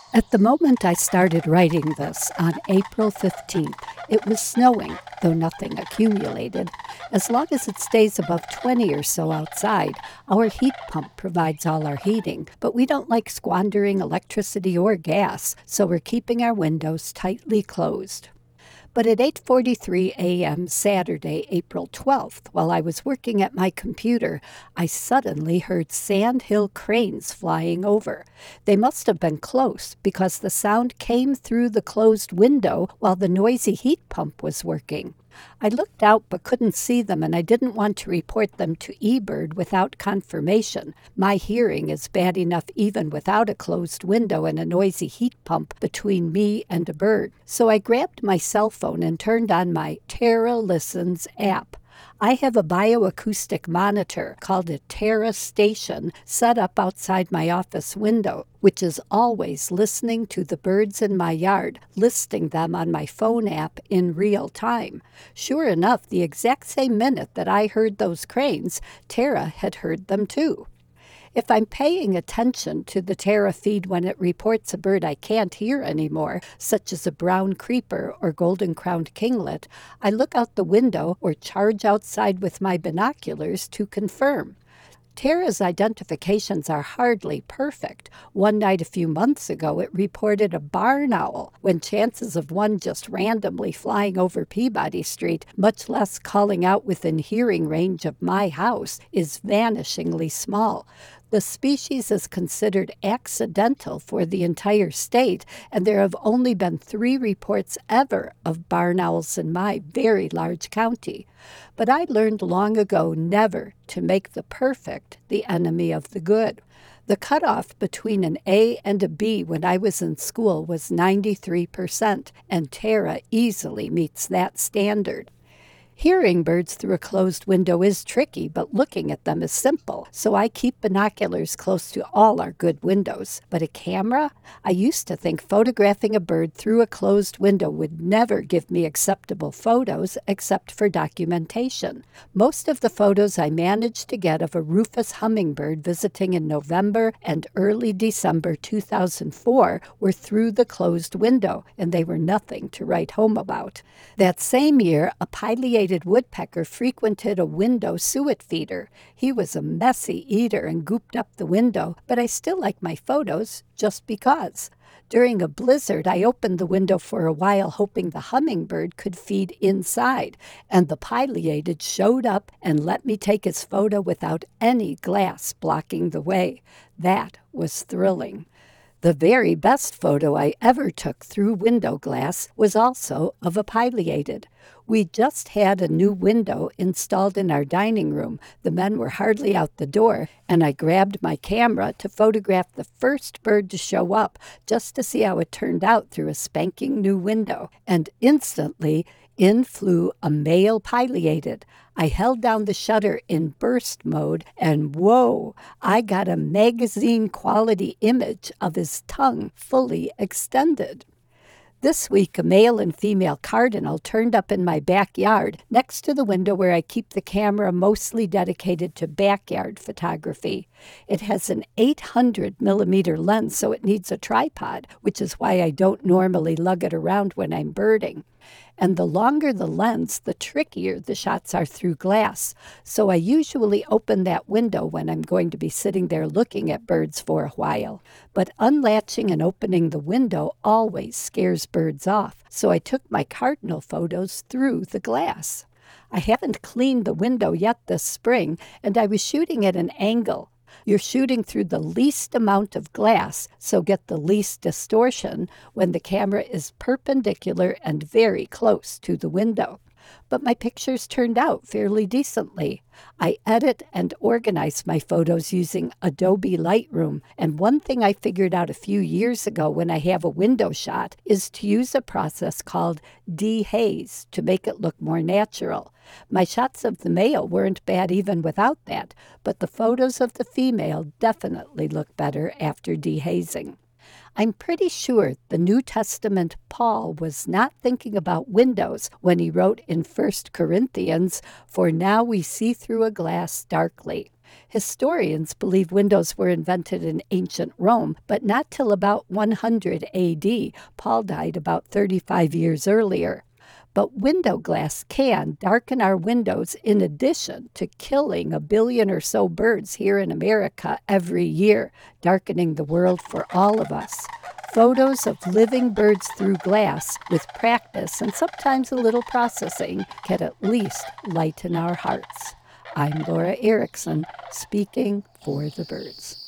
At the moment I started writing this, on April 15th, it was snowing, though nothing accumulated. As long as it stays above 20 or so outside, our heat pump provides all our heating, but we don't like squandering electricity or gas, so we're keeping our windows tightly closed. But at 8:43 a.m. Saturday, April 12th, while I was working at my computer, I suddenly heard sandhill cranes flying over. They must have been close because the sound came through the closed window while the noisy heat pump was working. I looked out but couldn't see them, and I didn't want to report them to eBird without confirmation. My hearing is bad enough even without a closed window and a noisy heat pump between me and a bird. So I grabbed my cell phone and turned on my Terra Listens app. I have a bioacoustic monitor called a Terra Station set up outside my office window, which is always listening to the birds in my yard, listing them on my phone app in real time. Sure enough, the exact same minute that I heard those cranes, Terra had heard them too. If I'm paying attention to the Terra feed when it reports a bird I can't hear anymore, such as a brown creeper or golden-crowned kinglet, I look out the window or charge outside with my binoculars to confirm. Terra's identifications are hardly perfect. One night a few months ago, it reported a barn owl, when chances of one just randomly flying over Peabody Street, much less calling out within hearing range of my house, is vanishingly small. The species is considered accidental for the entire state, and there have only been 3 reports ever of barn owls in my very large county. But I learned long ago never to make the perfect the enemy of the good. The cutoff between an A and a B when I was in school was 93%, and Terra easily meets that standard. Hearing birds through a closed window is tricky, but looking at them is simple, so I keep binoculars close to all our good windows. But a camera? I used to think photographing a bird through a closed window would never give me acceptable photos except for documentation. Most of the photos I managed to get of a rufous hummingbird visiting in November and early December 2004 were through the closed window, and they were nothing to write home about. That same year, a pileated woodpecker frequented a window suet feeder. He was a messy eater and gooped up the window, but I still like my photos just because. During a blizzard, I opened the window for a while hoping the hummingbird could feed inside, and the pileated showed up and let me take his photo without any glass blocking the way. That was thrilling. The very best photo I ever took through window glass was also of a pileated. We just had a new window installed in our dining room. The men were hardly out the door, and I grabbed my camera to photograph the first bird to show up, just to see how it turned out through a spanking new window. And instantly, in flew a male pileated. I held down the shutter in burst mode, and whoa, I got a magazine-quality image of his tongue fully extended. This week, a male and female cardinal turned up in my backyard next to the window where I keep the camera mostly dedicated to backyard photography. It has an 800-millimeter lens, so it needs a tripod, which is why I don't normally lug it around when I'm birding. And the longer the lens, the trickier the shots are through glass. So I usually open that window when I'm going to be sitting there looking at birds for a while. But unlatching and opening the window always scares birds off, so I took my cardinal photos through the glass. I haven't cleaned the window yet this spring, and I was shooting at an angle. You're shooting through the least amount of glass, so get the least distortion when the camera is perpendicular and very close to the window. But my pictures turned out fairly decently. I edit and organize my photos using Adobe Lightroom, and one thing I figured out a few years ago when I have a window shot is to use a process called dehaze to make it look more natural. My shots of the male weren't bad even without that, but the photos of the female definitely look better after dehazing. I'm pretty sure the New Testament Paul was not thinking about windows when he wrote in 1 Corinthians, "For now we see through a glass darkly." Historians believe windows were invented in ancient Rome, but not till about 100 AD. Paul died about 35 years earlier. But window glass can darken our windows in addition to killing a billion or so birds here in America every year, darkening the world for all of us. Photos of living birds through glass, with practice and sometimes a little processing, can at least lighten our hearts. I'm Laura Erickson, speaking for the birds.